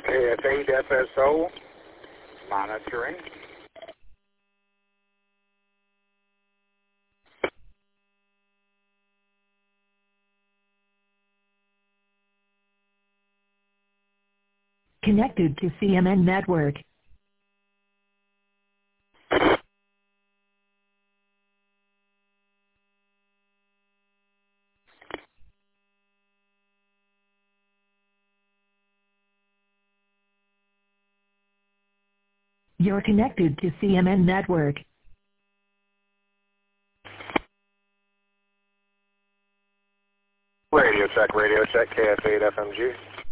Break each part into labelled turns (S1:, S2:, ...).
S1: KF8 FSO, monitoring.
S2: Connected to CMN network. You're connected to CMN network.
S1: Radio check, KF8 FMG.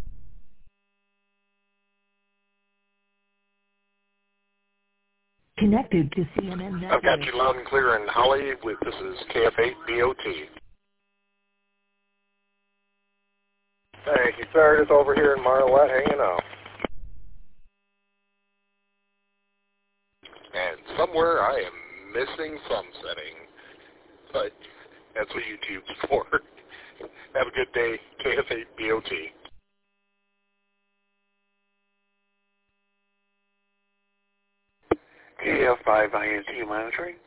S2: Connected to CMN network.
S3: I've got you loud and clear in Holly. This is KF8 BOT.
S1: Thank you, sir. Just over here in Marlette, hanging out.
S3: And somewhere I am missing sunsetting. But that's what YouTube's for. Have a good day, KF8 BOT.
S1: KF5 INT monitoring.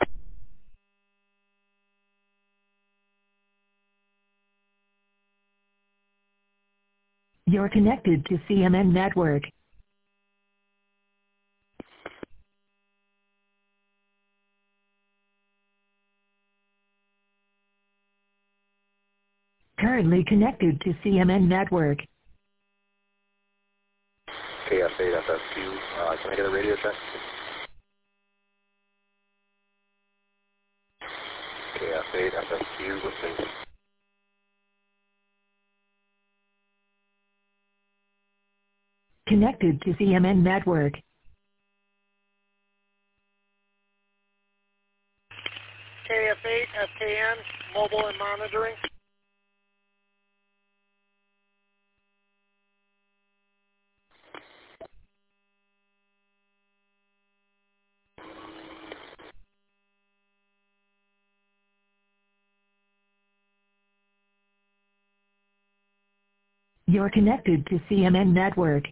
S2: You're connected to CMN network. Currently connected to CMN network.
S3: KF8 FSQ, can I get a radio check? KF8 FSQ, listening.
S2: Connected to CMN network.
S4: KF8 FKN, mobile and monitoring.
S2: You're connected to CMN network.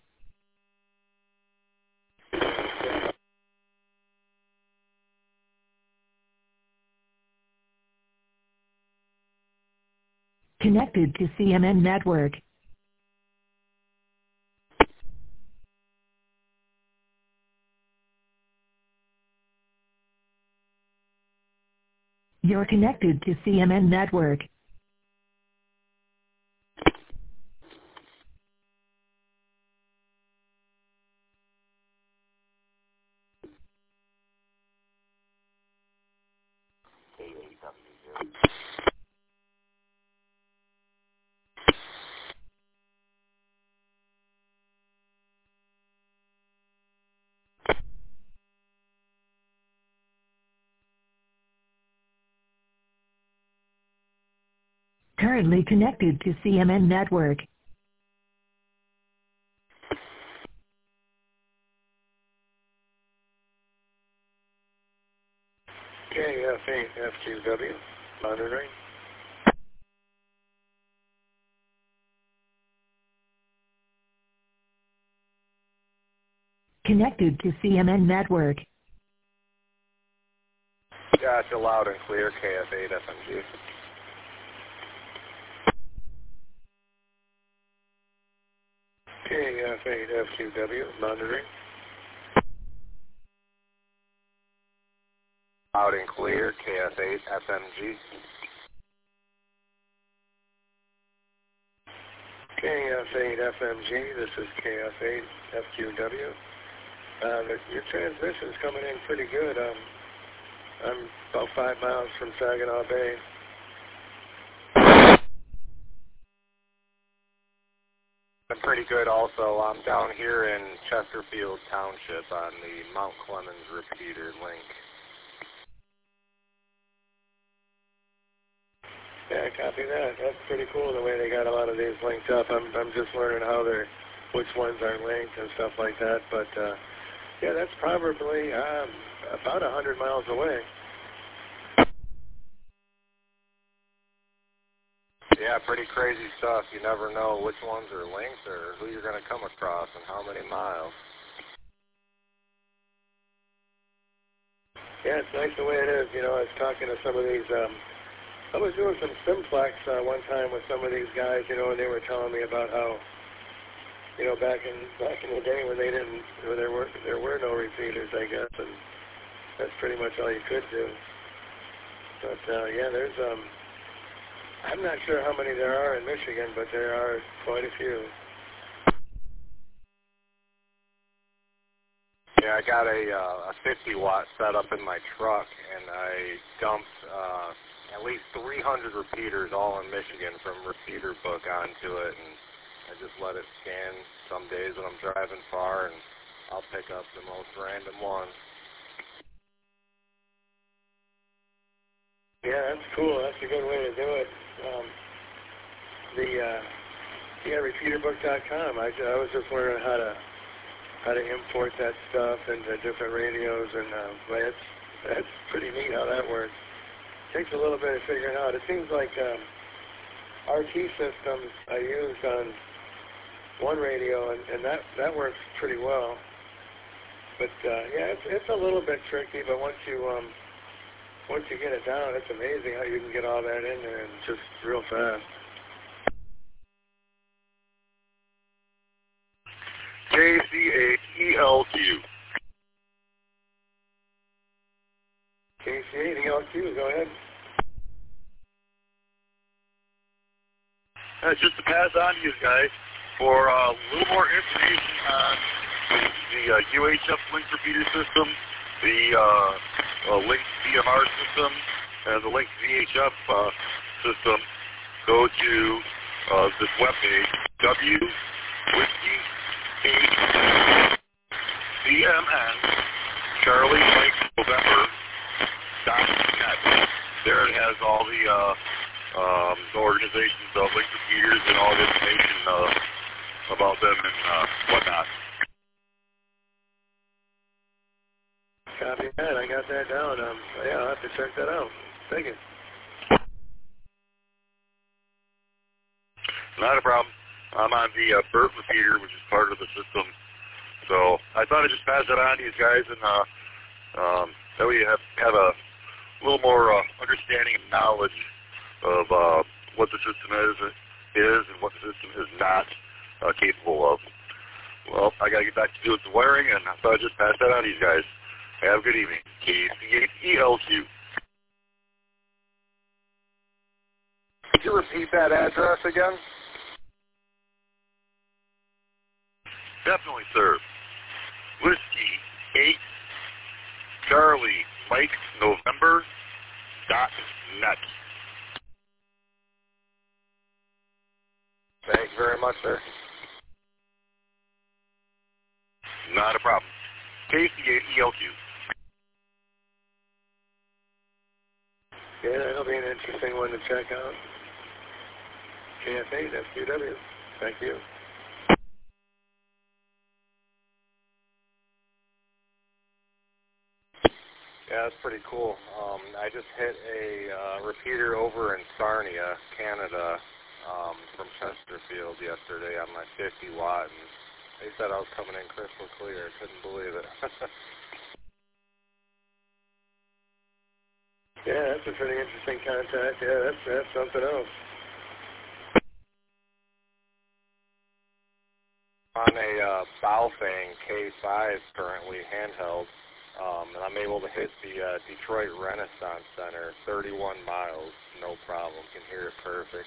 S2: Connected to CMN network. You're connected to CMN network. Currently connected to CMN network.
S1: KF8 FQW, monitoring.
S2: Connected to CMN network.
S1: Gotcha, loud and clear, KF8 FMG. KF8 FQW, monitoring. Loud and clear, KF8 FMG. KF8 FMG, this is KF8 FQW. Your transmission's coming in pretty good. I'm about 5 miles from Saginaw Bay. I'm pretty good also. I'm down here in Chesterfield Township on the Mount Clemens repeater link. Yeah, copy that. That's pretty cool the way they got a lot of these linked up. I'm just learning which ones are linked and stuff like that. But yeah, that's probably about 100 miles away.
S3: Yeah, pretty crazy stuff. You never know which ones are linked or who you're going to come across and how many miles.
S1: Yeah, it's nice the way it is. You know, I was talking to some of these, I was doing some simplex one time with some of these guys, you know, and they were telling me about how, you know, back in the day when there were no repeaters, I guess, and that's pretty much all you could do. But yeah, there's I'm not sure how many there are in Michigan, but there are quite a few.
S3: Yeah, I got a 50-watt set up in my truck, and I dumped at least 300 repeaters all in Michigan from Repeater Book onto it, and I just let it scan some days when I'm driving far, and I'll pick up the most random ones.
S1: Yeah, that's cool. That's a good way to do it. Repeaterbook.com. I was just learning how to import that stuff into different radios, and that's pretty neat how that works. Takes a little bit of figuring out. It seems like RT systems I used on one radio, and that works pretty well. But yeah, it's a little bit tricky. But once you get it down, it's amazing how you can get all that in there and just real fast.
S3: KC8ELQ.
S1: KC8ELQ, go ahead.
S5: Just to pass on to you guys for a little more information on the UHF link repeater system, the linked DMR system, and the linked VHF system. Go to this webpage, Whiskey 8 CMN Charlie Mike November .net. There it has all the organizations of linked repeaters and all the information about them and whatnot.
S1: Copy that. I got that down. Yeah, I'll have to check that out. Thank you.
S5: Not a problem. I'm on the BERT repeater, which is part of the system. So I thought I'd just pass that on to you guys, and that way you have a little more understanding and knowledge of what the system is and what the system is not capable of. Well, I got to get back to doing some wiring, and I thought I'd just pass that on to you guys. Have a good evening. KC8ELQ.
S3: Could you repeat that address again?
S5: Definitely, sir. Whiskey 8 Charlie Mike November .net.
S3: Thank you very much, sir.
S5: Not a problem. KC8ELQ.
S1: Yeah, that'll be an interesting one to check out. KF8 FQW. Thank you.
S3: Yeah, that's pretty cool. I just hit a repeater over in Sarnia, Canada, from Chesterfield yesterday on my 50 watt, and they said I was coming in crystal clear. I couldn't believe it.
S1: Yeah, that's a pretty interesting contact. Yeah, that's something else.
S3: On a Baofeng K5 currently handheld, and I'm able to hit the Detroit Renaissance Center, 31 miles, no problem. Can hear it perfect.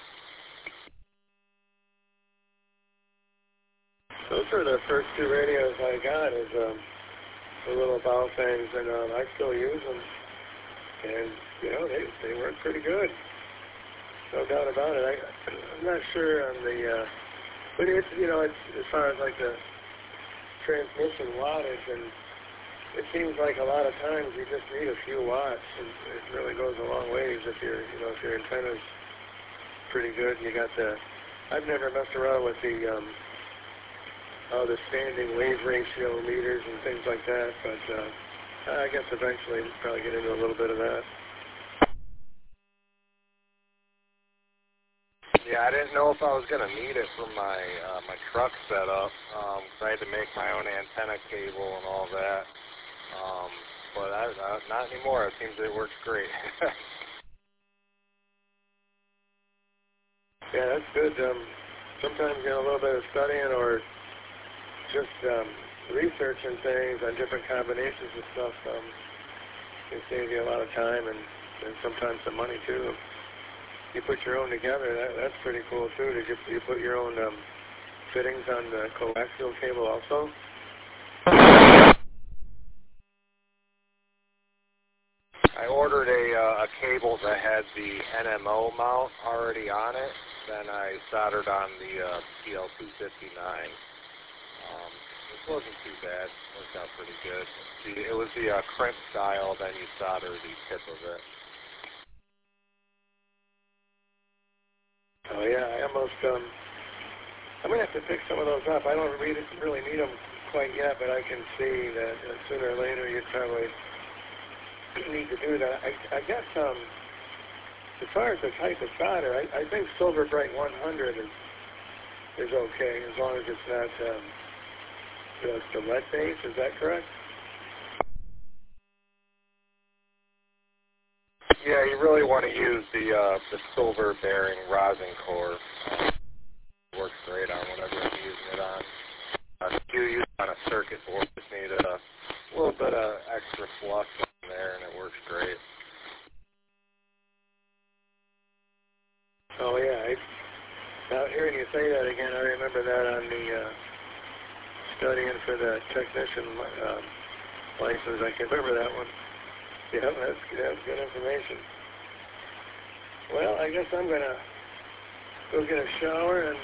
S1: Those are the first two radios I got, is the little Baofengs, and I still use them. And, you know, they work pretty good. No doubt about it. I'm not sure on the, but it's, you know, it's as far as like the transmission wattage, and it seems like a lot of times you just need a few watts, and it really goes a long ways if your antenna's pretty good. You got I've never messed around with the standing wave ratio meters and things like that, but I guess eventually we'll probably get into a little bit of that.
S3: Yeah, I didn't know if I was going to need it for my my truck setup. I had to make my own antenna cable and all that. But not anymore. It seems it works great.
S1: Yeah, that's good. Sometimes, a little bit of studying or just researching things on different combinations of stuff can save you a lot of time and sometimes some money, too. You put your own together, that's pretty cool, too. Did you put your own fittings on the coaxial cable also?
S3: I ordered a cable that had the NMO mount already on it. Then I soldered on the PL259. It wasn't too bad. It worked out pretty good. It was the crimp style, then you solder the tip of it.
S1: Oh, yeah, I almost, I'm going to have to pick some of those up. I don't really need them quite yet, but I can see that sooner or later you'd probably need to do that. I guess, as far as the type of solder, I think Silver Bright 100 is okay, as long as it's not the lead base. Is that correct?
S3: Yeah, you really want to use the silver bearing rosin core. It works great on whatever you're using it on. If you use it on a circuit board, just need a little bit of extra flux in there, and it works great.
S1: Oh, yeah. Now, hearing you say that again, I remember that on the studying for the technician license. I can remember that one. Yeah, that's good information. Well, I guess I'm going to go get a shower and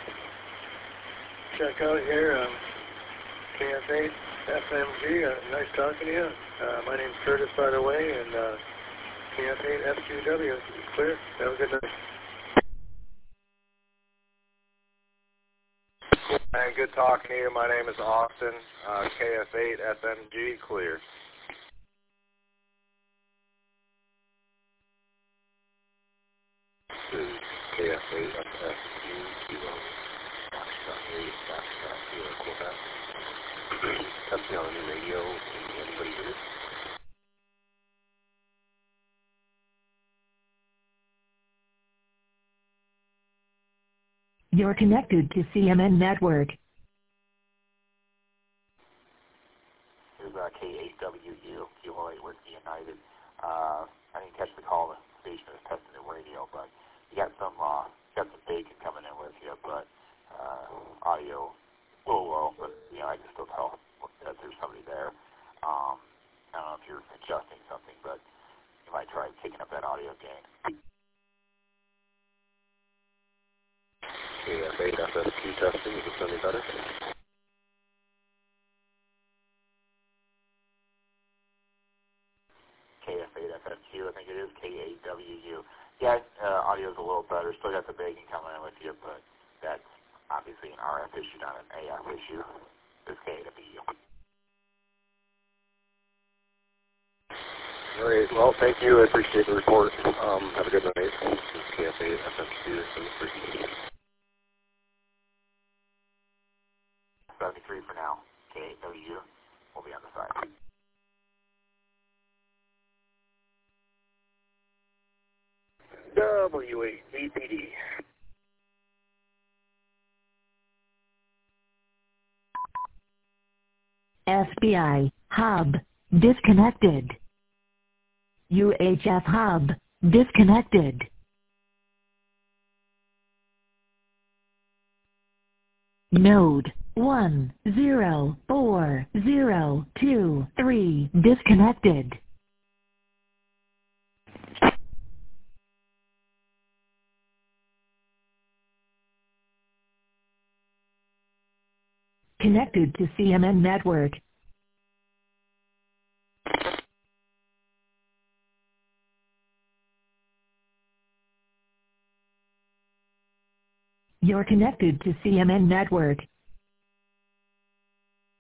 S1: check out here KF8 FMG. Nice talking to you. My name's Curtis, by the way, and KF8 FQW. Clear. Have a good night.
S3: And good talking to you. My name is Austin. KF8 FMG. Clear.
S6: This is KF8 FMG. Kilo. That's me on the new radio. Anybody here?
S2: You're connected to CMN Network.
S6: Here's K8WU, Kilo 8 Whiskey United. I didn't catch the call. The station is testing the radio, but you got some bacon coming in with you, but audio a little low, but I can still tell that there's somebody there. I don't know if you're adjusting something, but you might try taking up that audio gain. KF8 FSQ testing, is this any better? KF8 FSQ, I think it is, K8WU. Yeah, audio's a little better, still got the bacon coming in with you, but that's obviously an RF issue, not an AF issue. It's K8WU.
S3: All right. Well, thank you. I appreciate the report. Have a good night. This is KF8 FMG.
S6: 73 for now. K8WU. We'll be on the side.
S1: W8BPD.
S2: FBI hub disconnected. UHF hub disconnected. Node 104023 disconnected. Connected to CMN Network. You're connected to CMN Network.